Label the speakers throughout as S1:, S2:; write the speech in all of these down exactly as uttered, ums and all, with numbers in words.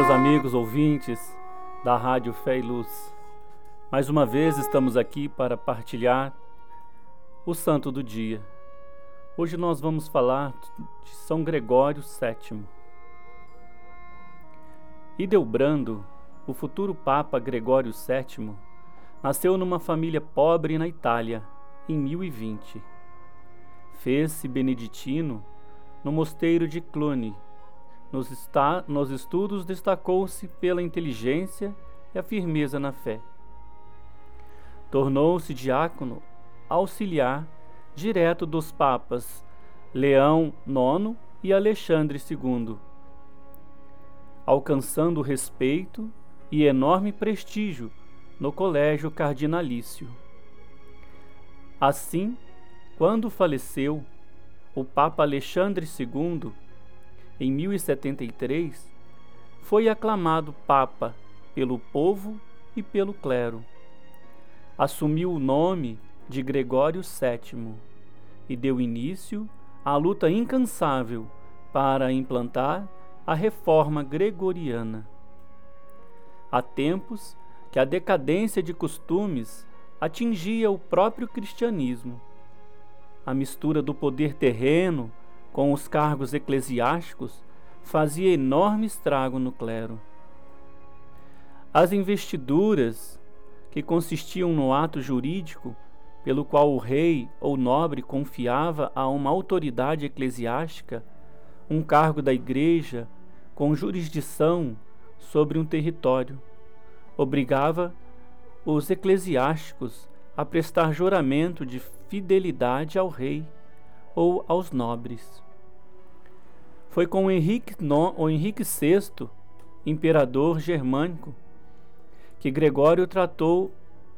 S1: meus amigos ouvintes da Rádio Fé e Luz. Mais uma vez estamos aqui para partilhar o santo do dia. Hoje nós vamos falar de São Gregório sétimo. Hildebrando, o futuro Papa Gregório sétimo, nasceu numa família pobre na Itália em mil e vinte. Fez-se beneditino no mosteiro de Cluny. Nos, está, nos estudos destacou-se pela inteligência e a firmeza na fé. Tornou-se diácono auxiliar direto dos papas Leão nono e Alexandre segundo, alcançando respeito e enorme prestígio no colégio cardinalício. Assim, quando faleceu, o Papa Alexandre segundo, em mil e setenta e três, foi aclamado Papa pelo povo e pelo clero. Assumiu o nome de Gregório sétimo e deu início à luta incansável para implantar a reforma gregoriana. Há tempos que a decadência de costumes atingia o próprio cristianismo. A mistura do poder terreno com os cargos eclesiásticos fazia enorme estrago no clero. As investiduras, que consistiam no ato jurídico pelo qual o rei ou nobre confiava a uma autoridade eclesiástica um cargo da igreja com jurisdição sobre um território, obrigava os eclesiásticos a prestar juramento de fidelidade ao rei ou aos nobres. Foi com Henrique, no, o Henrique sexto, imperador germânico, que Gregório tratou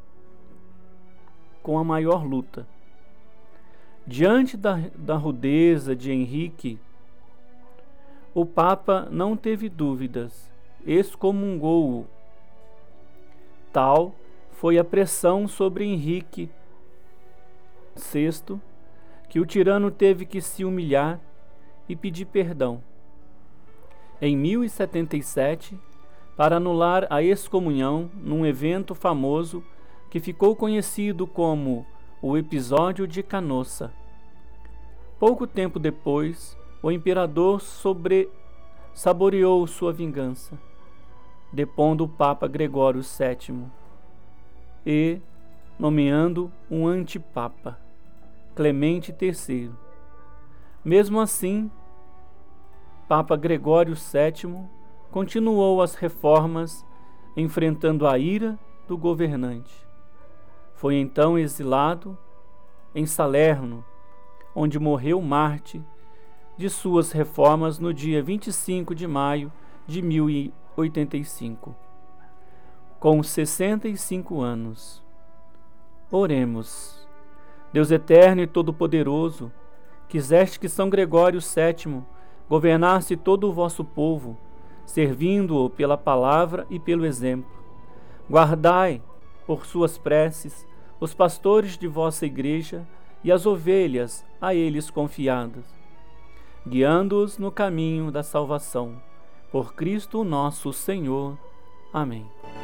S1: com a maior luta. Diante da, da rudeza de Henrique, o Papa não teve dúvidas, excomungou-o. Tal foi a pressão sobre Henrique sexto, que o tirano teve que se humilhar e pedir perdão. Em mil e setenta e sete, para anular a excomunhão num evento famoso que ficou conhecido como o episódio de Canossa. Pouco tempo depois, o imperador sobre... saboreou sua vingança, depondo o Papa Gregório sétimo e nomeando um antipapa, Clemente terceiro. Mesmo assim, Papa Gregório sétimo continuou as reformas, enfrentando a ira do governante. Foi então exilado em Salerno, onde morreu mártir de suas reformas no dia vinte e cinco de maio de mil e oitenta e cinco, com sessenta e cinco anos. Oremos. Deus eterno e todo-poderoso, quiseste que São Gregório sétimo governasse todo o vosso povo, servindo-o pela palavra e pelo exemplo. Guardai, por suas preces, os pastores de vossa igreja e as ovelhas a eles confiadas, guiando-os no caminho da salvação. Por Cristo nosso Senhor. Amém.